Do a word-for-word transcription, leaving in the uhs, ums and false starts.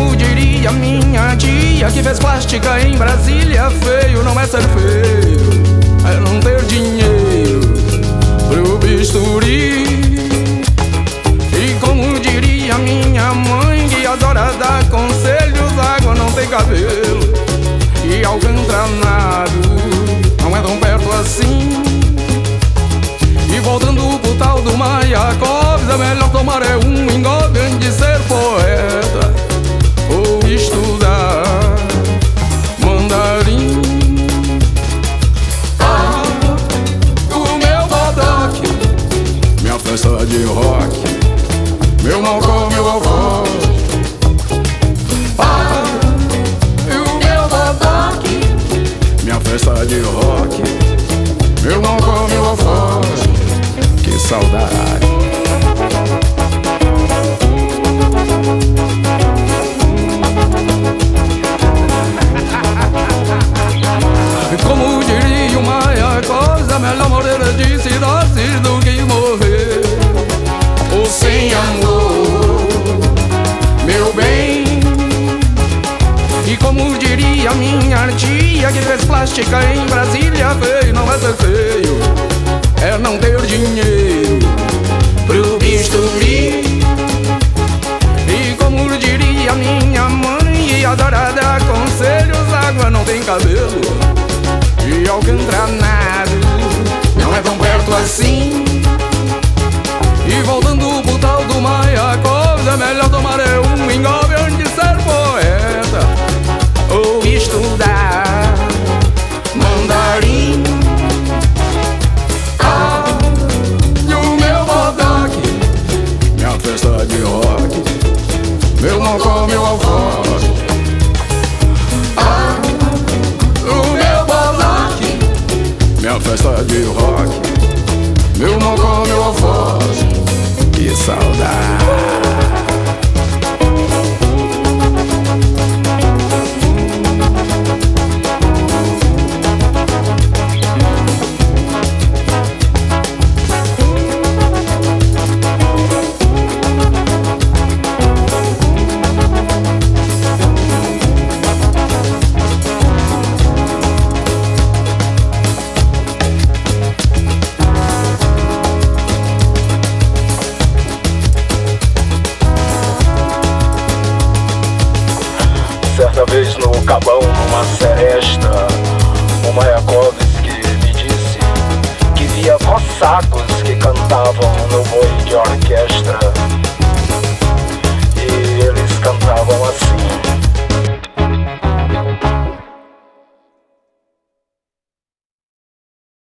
como diria minha tia que fez plástica em Brasília, feio não é ser feio, é não ter dinheiro pro bisturi. E como diria minha mãe que adora dar conselhos, água não tem cabelo e alcantranado não é tão perto assim. E voltando pro tal do Mayakovs, é melhor tomar é um engolve antes de ser poeta ou estudar mandarim. Ah, o meu bodoque, minha festa de rock, meu malcom, meu alvoz. Ah, o meu bodoque, minha festa de rock, meu malcom, meu alvoz. Que saudade. Como diria o Mayakovs, é melhor morrer de cirrose do que morrer ou sem amor, meu bem. E como diria minha tia que fez plástica em Brasília, feio não é ser feio, é não ter dinheiro pro bisturi. E como diria minha mãe, e adora dar conselhos, água não tem cabelo e alcantranado não é tão perto assim. E voltando pro tal do Mayakovs, é melhor tomar é um engolve antes de ser poeta ou estudar mandarim. Ah, e o meu bodoque, minha festa de rock, meu malcom, meu alvoz. Ah, o meu bodoque, minha festa de rock, meu malcom, meu alvoz. Que saudade. Certa vez no Cabão, numa seresta, o Mayakovs que me disse que via cossacos que cantavam no boi de orquestra.